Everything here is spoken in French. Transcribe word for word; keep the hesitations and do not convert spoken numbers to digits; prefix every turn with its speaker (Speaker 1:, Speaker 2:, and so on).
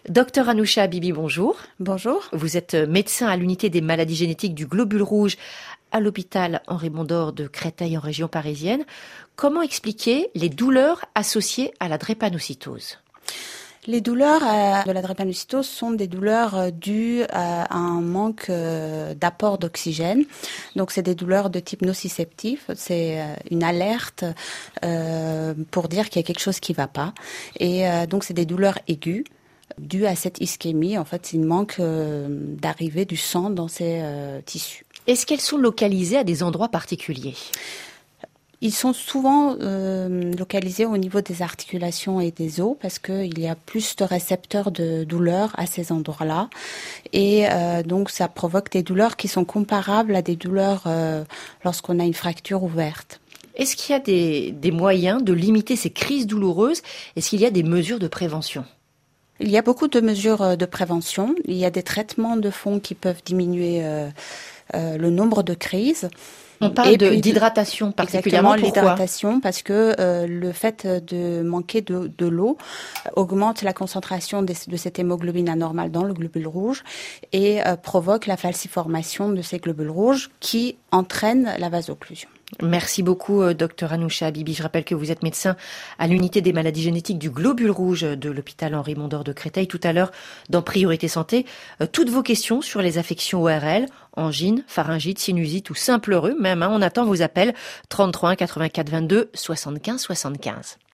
Speaker 1: Docteur Anoucha Habibi, bonjour.
Speaker 2: Bonjour.
Speaker 1: Vous êtes médecin à l'unité des maladies génétiques du globule rouge à l'hôpital Henri Mondor de Créteil en région parisienne. Comment expliquer les douleurs associées à la drépanocytose ?
Speaker 2: Les douleurs de la drépanocytose sont des douleurs dues à un manque d'apport d'oxygène. Donc c'est des douleurs de type nociceptif, c'est une alerte pour dire qu'il y a quelque chose qui ne va pas. Et donc c'est des douleurs aiguës dues à cette ischémie. En fait, il manque d'arrivée du sang dans ces tissus.
Speaker 1: Est-ce qu'elles sont localisées à des endroits particuliers ?
Speaker 2: Ils sont souvent euh, localisés au niveau des articulations et des os parce qu'il y a plus de récepteurs de douleur à ces endroits-là. Et euh, donc, ça provoque des douleurs qui sont comparables à des douleurs euh, lorsqu'on a une fracture ouverte.
Speaker 1: Est-ce qu'il y a des, des moyens de limiter ces crises douloureuses ? Est-ce qu'il y a des mesures de prévention ?
Speaker 2: Il y a beaucoup de mesures de prévention. Il y a des traitements de fond qui peuvent diminuer euh, euh, le nombre de crises.
Speaker 1: On parle de, d'hydratation particulièrement.
Speaker 2: Exactement,
Speaker 1: pourquoi ?
Speaker 2: L'hydratation parce que euh, le fait de manquer de, de l'eau augmente la concentration de, de cette hémoglobine anormale dans le globule rouge et euh, provoque la falciformation de ces globules rouges qui entraînent la vasocclusion.
Speaker 1: Merci beaucoup, docteur Anoucha Habibi. Je rappelle que vous êtes médecin à l'unité des maladies génétiques du globule rouge de l'hôpital Henri Mondor de Créteil. Tout à l'heure, dans Priorité Santé, toutes vos questions sur les affections O R L, angine, pharyngite, sinusite ou simple rhume, même, hein, on attend vos appels trente-trois un quatre-vingt-quatre vingt-deux soixante-quinze soixante-quinze.